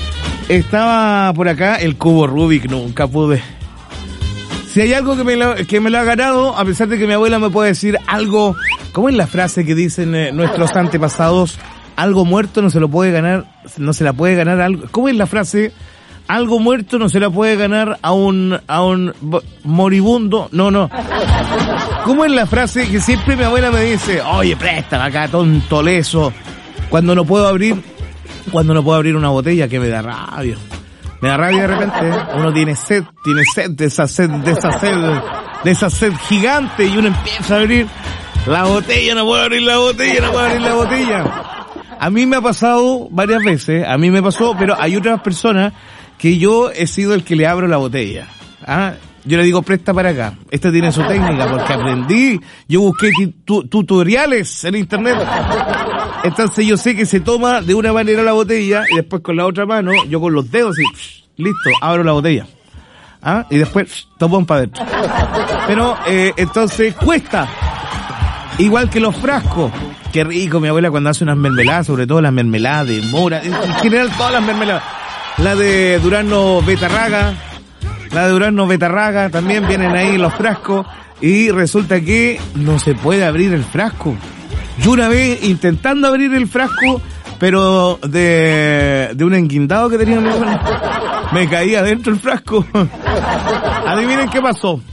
Estaba por acá el cubo Rubik, nunca pude. Si hay algo que me lo, que me lo ha ganado, a pesar de que mi abuela me puede decir algo, ¿cómo es la frase que dicen eh, nuestros antepasados? Algo muerto no se lo puede ganar, no se la puede ganar algo. ¿Cómo es la frase? Algo muerto no se la puede ganar a un, a un moribundo. No, no. ¿Cómo es la frase que siempre mi abuela me dice? Oye, préstame acá, tonto leso. Cuando no puedo abrir, cuando no puedo abrir una botella, que me da rabia. Me da rabia de repente. Uno tiene sed, tiene sed de esa sed, de esa sed, de esa sed gigante y uno empieza a abrir la botella, no puedo abrir la botella, no puedo abrir la botella. A mí me ha pasado varias veces, a mí me pasó, pero hay otras personas que yo he sido el que le abro la botella. ¿Ah? Yo le digo, presta para acá. Esta tiene su técnica, porque aprendí, yo busqué tu- tutoriales en internet. Entonces yo sé que se toma de una manera la botella y después con la otra mano, yo con los dedos y psh, listo, abro la botella. ¿Ah? Y después psh, topón para adentro. Pero eh, entonces cuesta. Igual que los frascos. Qué rico mi abuela cuando hace unas mermeladas, sobre todo las mermeladas de mora, en general todas las mermeladas. La de Durazno Betarraga, la de Durazno Betarraga también vienen ahí los frascos y resulta que no se puede abrir el frasco. Yo una vez intentando abrir el frasco, pero de, de un enguindado que tenía mi abuela, me caía dentro el frasco. Adivinen qué pasó.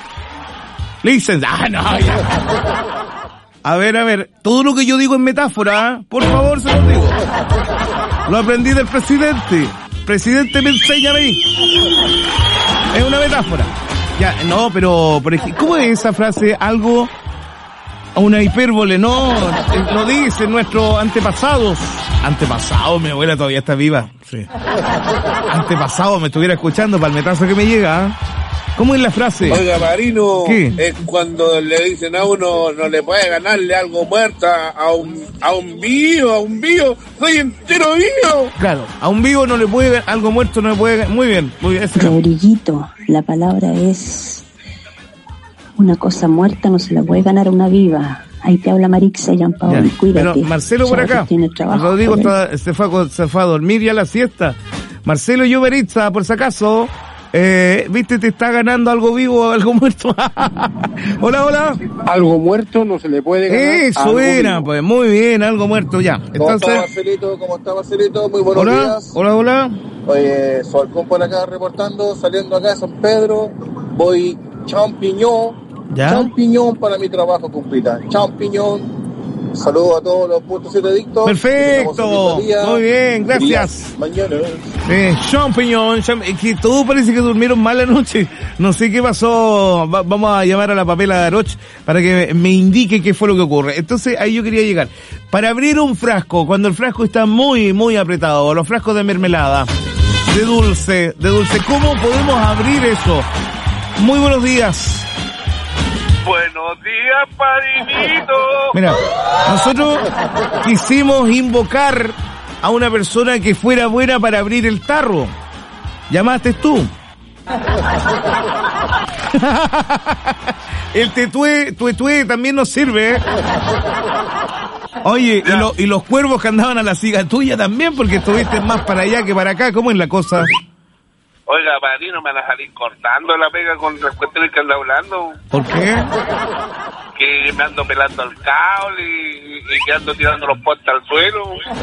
Le dicen, ah, no, ya. A ver, a ver, todo lo que yo digo es metáfora, ¿eh? Por favor, se los digo. Lo aprendí del presidente. Presidente me enseña a mí. Es una metáfora. Ya, no, pero, por ejemplo, ¿cómo es esa frase? Algo, Una hipérbole, no, lo dicen nuestros antepasados. Antepasados, mi abuela todavía está viva. Sí. Antepasados, me estuviera escuchando, palmetazo que me llega. ¿eh? ¿Cómo es la frase? Oiga, Marino, ¿qué? Es cuando le dicen a uno, no le puede ganarle algo muerto a un, a un vivo, a un vivo, soy entero vivo. Claro, a un vivo no le puede, algo muerto no le puede, muy bien, muy bien. Rodriguito, la palabra es, una cosa muerta no se la puede ganar a una viva. Ahí te habla Marixa, Jean Paul, cuídate. Pero Marcelo por acá, Rodrigo está, se, fue a, se fue a dormir ya a la siesta. Marcelo Yuberitza, por si acaso, eh, viste, te está ganando algo vivo o algo muerto. Hola, hola. Algo muerto no se le puede ganar. Eso era, pues muy bien, algo muerto ya. ¿Cómo Entonces, está Marcelito? ¿Cómo está Marcelito? Muy buenos hola, días. hola, hola. Oye, soy el compa acá reportando, saliendo acá de San Pedro, voy champiñón. ¿Ya? Champiñón para mi trabajo, compita. Champiñón. Saludos a todos los puntos siete adictos. Perfecto. Muy bien, gracias. Mañana. Eh, champiñón, champ es que todo parece que durmieron mal anoche. No sé qué pasó. Va vamos a llamar a la papela de Aroch para que me indique qué fue lo que ocurre. Entonces, ahí yo quería llegar. Para abrir un frasco, cuando el frasco está muy, muy apretado, los frascos de mermelada, de dulce, de dulce, ¿cómo podemos abrir eso? Muy buenos días. Buenos días, Parinito. Mira, nosotros quisimos invocar a una persona que fuera buena para abrir el tarro. ¿Llamaste tú? El tetué, tuetué también nos sirve, ¿eh? Oye, y, lo, y los cuervos que andaban a la siga tuya también, porque estuviste más para allá que para acá. ¿Cómo es la cosa? Oiga, Padrino, me van a salir cortando la pega con las cuestiones que anda hablando. ¿Por qué? Que me ando pelando el cable y, y que ando tirando los postes al suelo.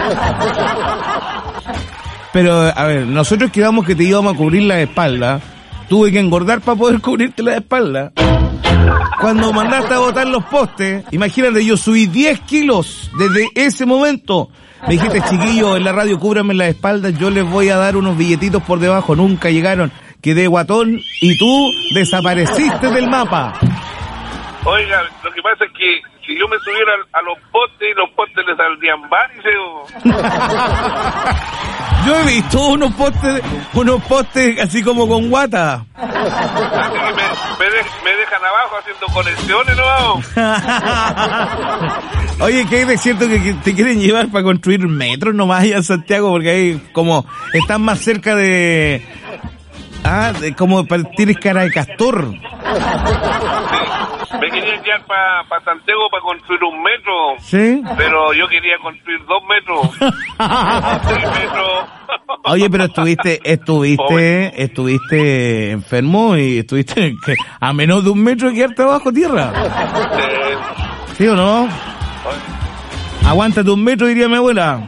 Pero, a ver, nosotros quedamos que te íbamos a cubrir la espalda. Tuve que engordar para poder cubrirte la espalda. Cuando mandaste a botar los postes, imagínate, yo subí diez kilos desde ese momento. Me dijiste, chiquillo, en la radio cúbrame la espalda, yo les voy a dar unos billetitos por debajo. Nunca llegaron. Quedé guatón y tú desapareciste del mapa. Oiga, lo que pasa es que si yo me subiera a los postes, los postes le saldrían varios. Yo he visto unos postes, unos postes así como con guata. Así que me, me, de, me dejan abajo haciendo conexiones, ¿no? Oye, ¿qué es cierto que, que te quieren llevar para construir metros nomás allá en Santiago? Porque ahí como están más cerca de... Ah, de, como tienes cara de castor. Sí. Me querían llevar para pa Santiago para construir un metro. ¿Sí? Pero yo quería construir dos metros. Tres metros. Oye, pero estuviste, estuviste, estuviste enfermo y estuviste a menos de un metro de quedarte bajo tierra. Sí. ¿Sí o no? Oye. Aguántate un metro, diría mi abuela.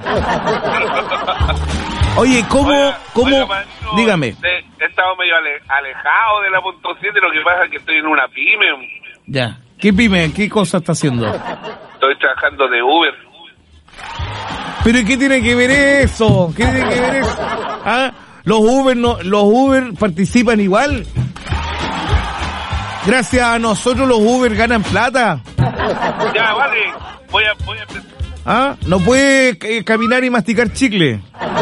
Oye, ¿cómo, oiga, cómo, oiga, man, no, dígame? He estado medio ale, alejado de la punto siete, lo que pasa es que estoy en una pyme. Ya. ¿Qué pyme? ¿Qué cosa está haciendo? Estoy trabajando de Uber. ¿Pero qué tiene que ver eso? ¿Qué tiene que ver eso? ¿Ah? ¿Los Uber no, los Uber participan igual? Gracias a nosotros los Uber ganan plata. Ya, vale. Voy a, voy a empezar. ¿Ah? No puede eh, caminar y masticar chicle.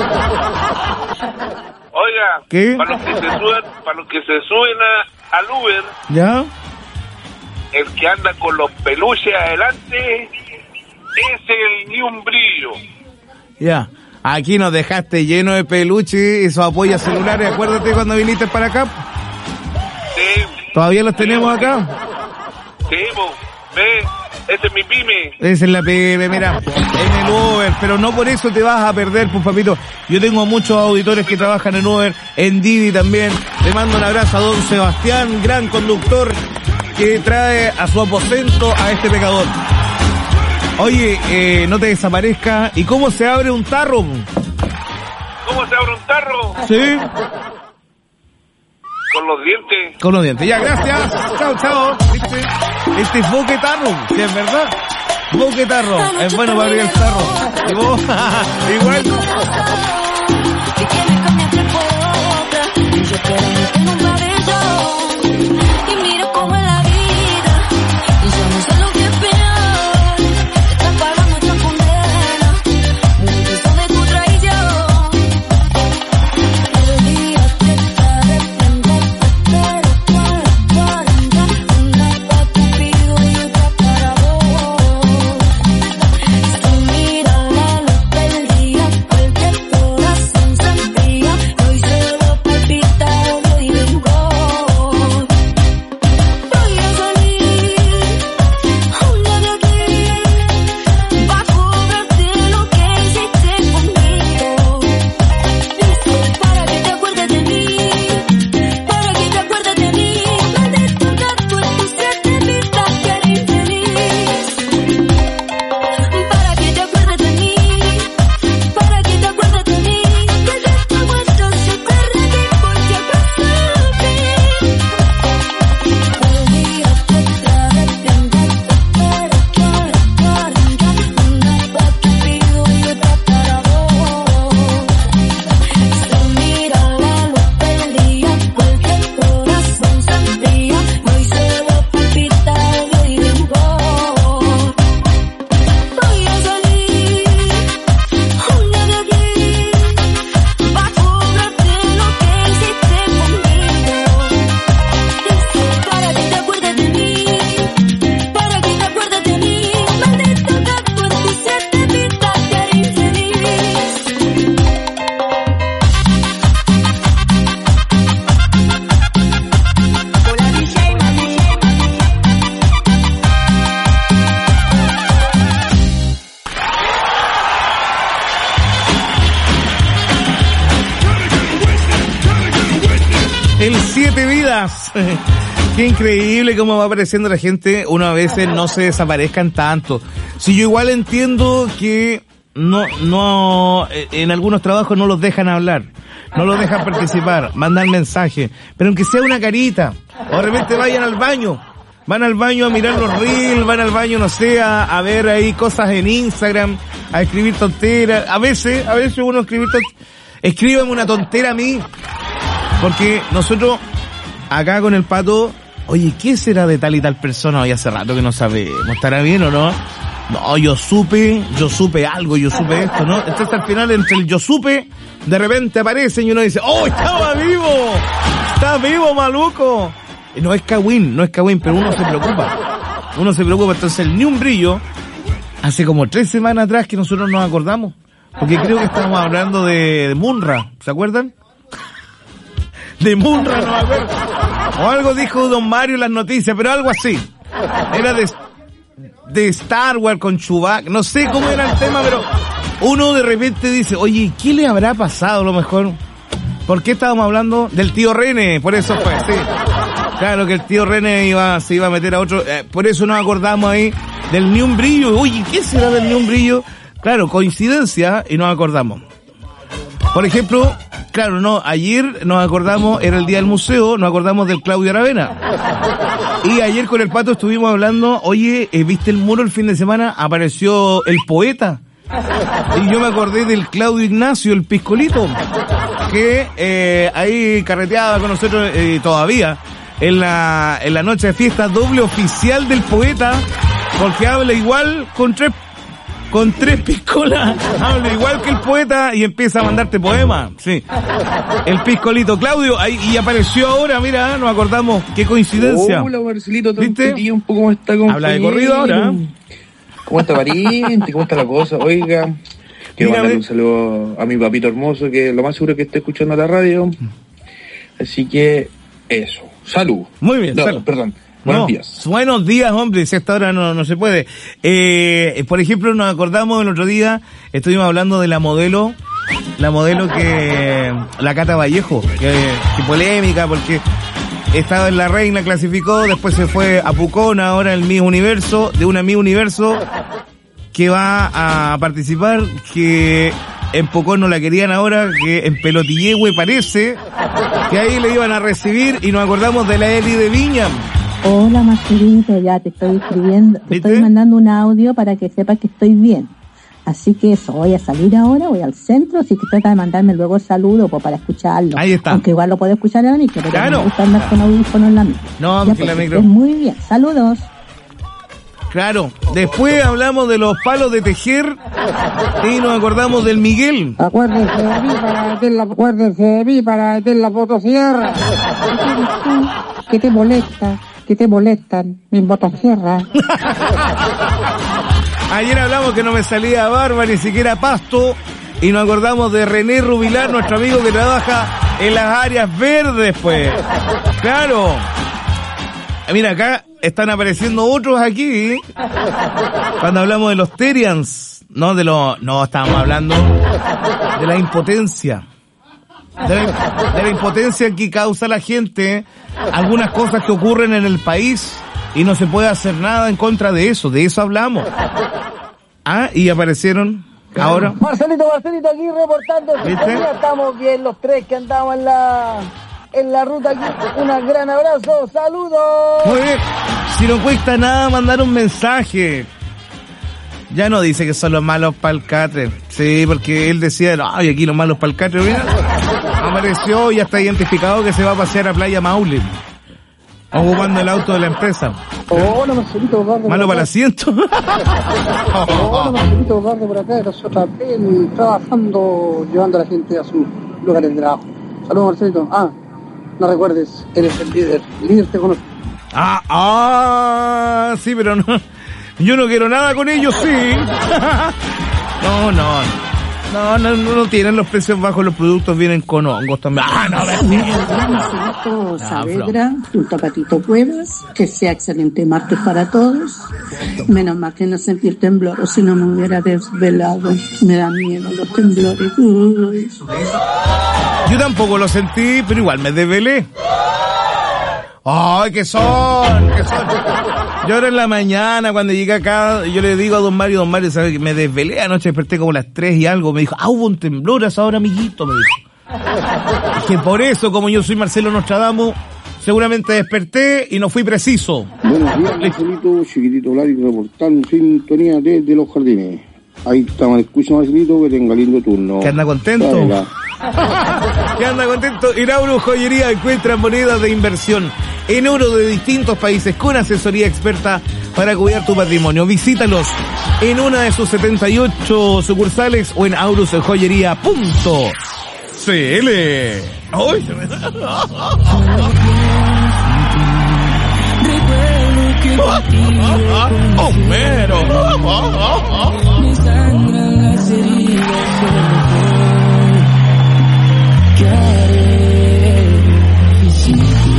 Oiga, ¿qué? Para los que se suben, para los que se suben a, al Uber, ¿ya? El que anda con los peluches adelante es el ni un brillo. Ya. Aquí nos dejaste lleno de peluches, esos apoyos celulares. Acuérdate cuando viniste para acá. Sí. ¿Todavía los tenemos acá? Sí, bo. Ve. Ese es mi pyme. Esa es la pyme, mira, en el Uber, pero no por eso te vas a perder, pues papito. Yo tengo muchos auditores que trabajan en Uber, en Didi también. Le mando un abrazo a don Sebastián, gran conductor, que trae a su aposento a este pecador. Oye, eh, no te desaparezca. ¿Y cómo se abre un tarro? ¿Cómo se abre un tarro? Sí. Con los dientes. Con los dientes. Ya, gracias. Chao, chao. Este, este es boquetarro, si es verdad. Boquetarro. Es bueno para abrir el tarro. Y vos, igual. Y miro cómo es la vida. Y yo no sé lo que es peor. siete vidas. Qué increíble cómo va apareciendo la gente. Uno a veces no se desaparezcan tanto. Si yo igual entiendo que no, no, en algunos trabajos no los dejan hablar, no los dejan participar, mandan mensajes, pero aunque sea una carita, o de repente vayan al baño, van al baño a mirar los reels, van al baño, no sé, a, a ver ahí cosas en Instagram, a escribir tonteras. A veces, a veces uno escribir tonteras. Escríbame una tontera a mí, porque nosotros acá con el Pato, oye, ¿qué será de tal y tal persona? Hoy hace rato que no sabemos, ¿estará bien o no? No, yo supe, yo supe algo, yo supe esto, ¿no? Entonces al final, entre el yo supe, de repente aparecen y uno dice, ¡oh, estaba vivo! ¡Está vivo, maluco! No es cagüín, no es cagüín, pero uno se preocupa. Uno se preocupa, entonces el Ni un Brillo, hace como tres semanas atrás que nosotros nos acordamos, porque creo que estábamos hablando de, de Munra, ¿se acuerdan? De Munra, no me acuerdo. O algo dijo Don Mario en las noticias, pero algo así. Era de... de Star Wars con Chewbacca, no sé cómo era el tema, pero uno de repente dice, oye, ¿qué le habrá pasado a lo mejor? ¿Por qué estábamos hablando del tío René? Por eso fue, sí. Claro que el tío René iba, se iba a meter a otro, eh, por eso nos acordamos ahí del Ni un Brillo. Oye, ¿qué será del Ni un Brillo? Claro, coincidencia, y nos acordamos. Por ejemplo, claro, no, ayer nos acordamos, era el día del museo, nos acordamos del Claudio Aravena. Y ayer con el Pato estuvimos hablando, oye, ¿viste el muro el fin de semana? Apareció el poeta. Y yo me acordé del Claudio Ignacio, el piscolito, que eh, ahí carreteaba con nosotros eh, todavía, en la, en la noche de fiesta doble oficial del poeta, porque habla igual con tres Con tres piscolas, habla igual que el poeta y empieza a mandarte poemas, sí. El piscolito Claudio, ahí, y apareció ahora, mira, nos acordamos, qué coincidencia. Hola Marcelito, ¿viste? Tiempo, ¿cómo está, compañero? Habla de corrido ahora. ¿Cómo está, pariente? ¿Cómo está la cosa? Oiga, quiero mandarle un saludo a mi papito hermoso, que lo más seguro es que esté escuchando la radio. Así que, eso, salud. Muy bien, no, salud. Perdón. Buenos no, días. Buenos días, hombre, si a esta hora no, no se puede. Eh, por ejemplo, nos acordamos el otro día, estuvimos hablando de la modelo, la modelo que, la Cata Vallejo, que, que polémica, porque estaba en La Reina, clasificó, después se fue a Pucón, ahora el Miss Universo, de una Miss Universo que va a participar, que en Pucón no la querían ahora, que en Pelotillehue parece, que ahí le iban a recibir, y nos acordamos de la Eli de Viña. Hola Marcelito, ya te estoy escribiendo, te ¿Viste? estoy mandando un audio para que sepas que estoy bien. Así que eso, voy a salir ahora, voy al centro, así que trata de mandarme luego el saludo pues, para escucharlo. Ahí está. Aunque igual lo puedo escuchar en la micro, pero Claro. me gusta andar con audífonos en la micro. No, Ya, porque pues, la que micro. estés muy bien, saludos. Claro, después hablamos de los palos de tejer y nos acordamos del Miguel. Acuérdense de mí para meter la, acuérdense de mí para meter la motosierra. ¿Qué tienes tú? ¿Qué te molesta? ¿Qué te molestan mis motosierras? Ayer hablamos que no me salía barba, ni siquiera pasto, y nos acordamos de René Rubilar, nuestro amigo que trabaja en las áreas verdes, pues. Claro. Mira, acá están apareciendo otros aquí, ¿eh? Cuando hablamos de los Terians, no de los, no, estábamos hablando de la impotencia. De la, de la impotencia que causa la gente, algunas cosas que ocurren en el país y no se puede hacer nada en contra de eso, de eso hablamos. Ah, y aparecieron ahora. Marcelito, Marcelito, aquí reportando. ¿Viste? Estamos bien los tres que andamos en la, en la ruta aquí. Un gran abrazo, saludos. Muy bien, si no cuesta nada mandar un mensaje. Ya no dice que son los malos para el catre. Sí, porque él decía, no, y aquí los malos para el catre, mira. Apareció y ya está identificado que se va a pasear a Playa Maule, ocupando el auto de la empresa. Hola, Marcelito, Eduardo. Malo para el asiento. Hola, Marcelito, Eduardo, por acá. Nosotros también trabajando, llevando a la gente a sus lugares de trabajo. Saludos, Marcelito. Ah, no recuerdes, eres el líder. El líder te conoce. Ah, ah, sí, pero no. Yo no quiero nada con ellos, sí. No, no. No, no, no, no tienen los precios bajos, los productos vienen con hongos también. Ah, no, Marcelito Saavedra, junto a Patito Cuevas, que sea excelente martes para todos. Menos mal que no sentí el temblor, o si no me hubiera desvelado. Me dan miedo los temblores. Uy. Yo tampoco lo sentí, pero igual me desvelé. ¡Ay, qué son! ¿Qué son? Yo ahora en la mañana, cuando llegué acá, yo le digo a don Mario, don Mario, ¿sabe que me desvelé anoche? Desperté como a las tres y algo. Me dijo, ah, hubo un temblor a esa hora, amiguito, me dijo. Que por eso, como yo soy Marcelo Nostradamus, seguramente desperté y no fui preciso. Buenos días, Marcelito, chiquitito Vladi, reportando sintonía desde los jardines. Ahí estamos, escucha Marcelito, que tenga lindo turno. ¿Que anda contento? ¿Que anda contento? En Aurus Joyería encuentran monedas de inversión en oro de distintos países con asesoría experta para cuidar tu patrimonio. Visítalos en una de sus setenta y ocho sucursales o en aurus joyería punto c l. ¡Ay, se me da! ¡Homero! Mi sangre en las heridas, ¿qué haré sin ti?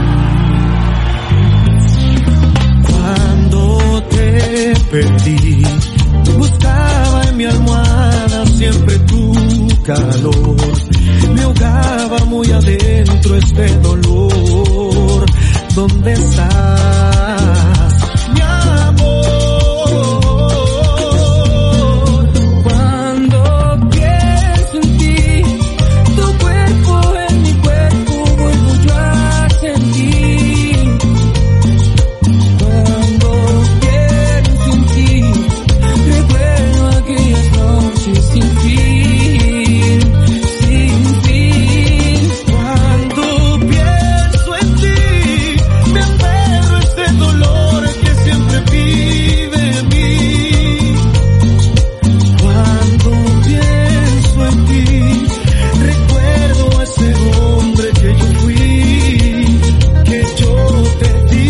Cuando te perdí, buscaba en mi almohada siempre tu calor. Me ahogaba muy adentro este dolor. ¿Dónde estás, mi amor? Cuando pienso en ti, tu cuerpo en mi cuerpo vuelvo yo a sentir. Cuando pienso en ti, recuerdo aquellas noches sin fin, sin fin. Cuando pienso en ti, me aferro a este dolor que siempre vive en mí. Cuando pienso en ti, recuerdo a ese hombre que yo fui, que yo te di.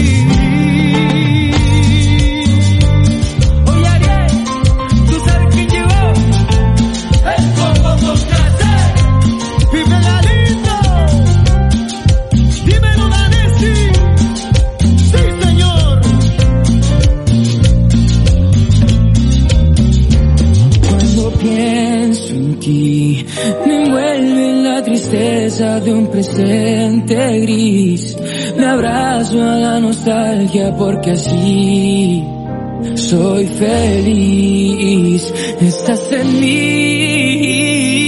Oye Ariel, ¿tú sabes quién llegó? El Combo Podcast. Vive la lindo, dímelo Danesi, sí señor. Cuando pienso en ti, me envuelve en la tristeza de un presente gris. Me abrazo a la nostalgia porque así soy feliz. Estás en mí.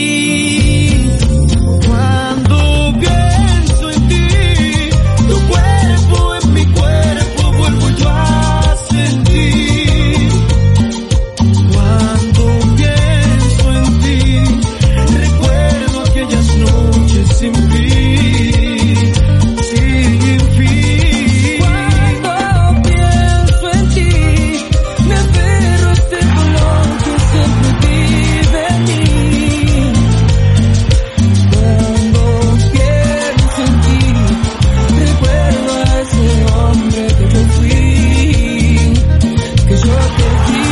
Cuando pienso en ti, tu cuerpo en mi cuerpo vuelvo yo a sentir. Cuando pienso en ti, recuerdo aquellas noches sin fin, sin fin. Cuando pienso en ti, me aferro a este dolor que siempre vive en mí. Cuando pienso en ti, recuerdo a ese hombre que yo fui, que yo te di.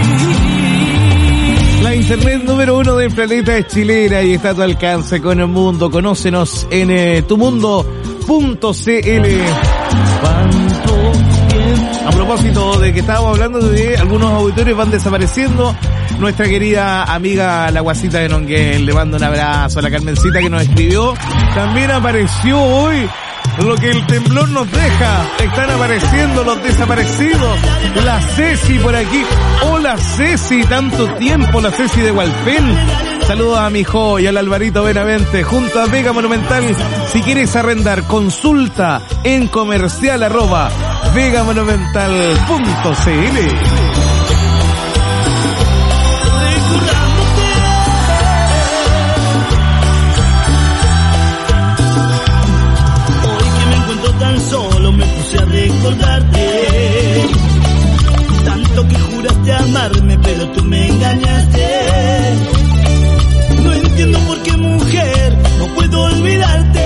La internet número uno del planeta es chilena y está a tu alcance con el mundo. Conócenos en eh, tumundo punto c l. ¿Cuánto tiempo? A propósito de que estábamos hablando de algunos auditores van desapareciendo, nuestra querida amiga la Guasita de Nonguel, le mando un abrazo a la Carmencita que nos escribió. También apareció hoy lo que el temblor nos deja. Están apareciendo los desaparecidos. La Ceci por aquí. Hola Ceci, tanto tiempo, la Ceci de Hualpén. Saludos a mi hijo y al Alvarito Benavente junto a Vega Monumental. Si quieres arrendar, consulta en comercial arroba vegamonumental punto c l. Solo me puse a recordarte, tanto que juraste amarme, pero tú me engañaste. No entiendo por qué, mujer, no puedo olvidarte.